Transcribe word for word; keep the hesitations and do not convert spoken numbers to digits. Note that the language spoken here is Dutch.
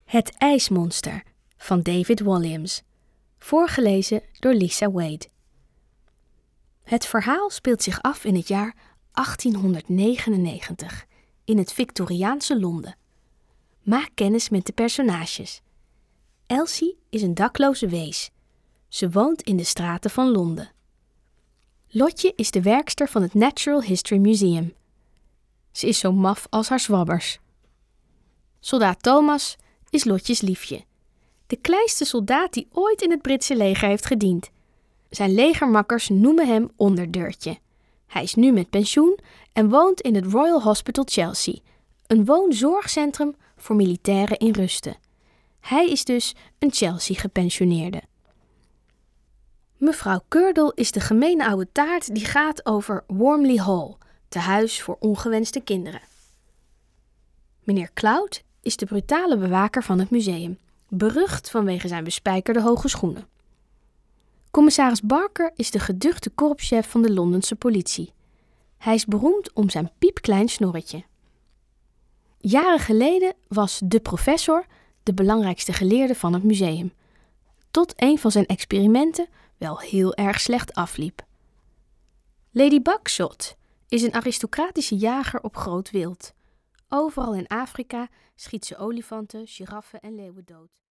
Het ijsmonster van David Walliams, voorgelezen door Lisa Wade. Het verhaal speelt zich af in het jaar achttienhonderdnegenennegentig in het Victoriaanse Londen. Maak kennis met de personages. Elsie is een dakloze wees. Ze woont in de straten van Londen. Lotje is de werkster van het Natural History Museum. Ze is zo maf als haar zwabbers. Soldaat Thomas is Lotjes liefje. De kleinste soldaat die ooit in het Britse leger heeft gediend. Zijn legermakkers noemen hem Onderdeurtje. Hij is nu met pensioen en woont in het Royal Hospital Chelsea, een woonzorgcentrum voor militairen in rusten. Hij is dus een Chelsea-gepensioneerde. Mevrouw Curdle is de gemene oude taart die gaat over Wormley Hall, tehuis voor ongewenste kinderen. Meneer Cloud is de brutale bewaker van het museum, berucht vanwege zijn bespijkerde hoge schoenen. Commissaris Barker is de geduchte korpschef van de Londense politie. Hij is beroemd om zijn piepklein snorretje. Jaren geleden was de professor de belangrijkste geleerde van het museum, tot een van zijn experimenten wel heel erg slecht afliep. Lady Buckshot is een aristocratische jager op groot wild. Overal in Afrika schiet ze olifanten, giraffen en leeuwen dood.